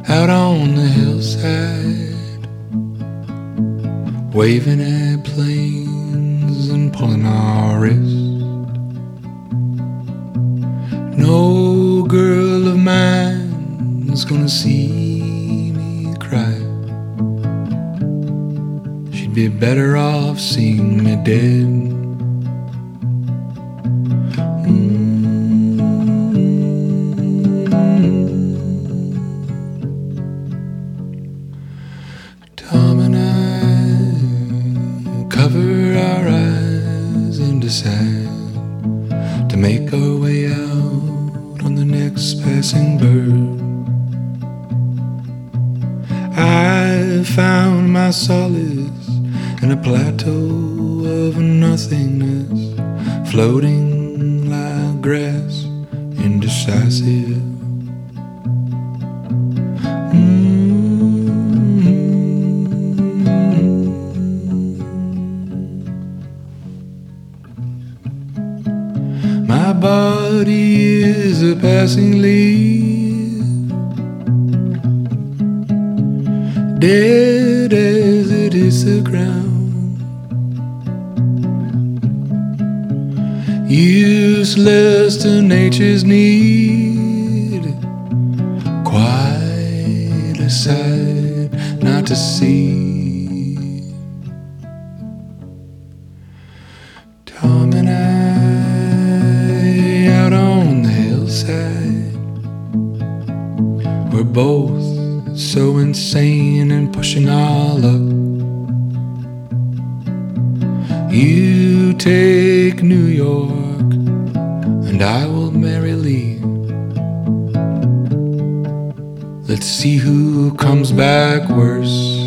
out on the hillside, waving at planes and pulling our wrist. No girl of mine is gonna see me cry. She'd be better off seeing me dead. Tom and I cover our eyes and decide to make our way out on the next passing bird. I found my solace in a plateau of nothingness, floating like grass, indecisive. My body is a passing leaf, dead as it is the ground, useless to nature's need, quite a sight not to see. Tom and I out on the hillside, we're both so insane and pushing our luck. You take New York and I will marry Lee. Let's see who comes back worse.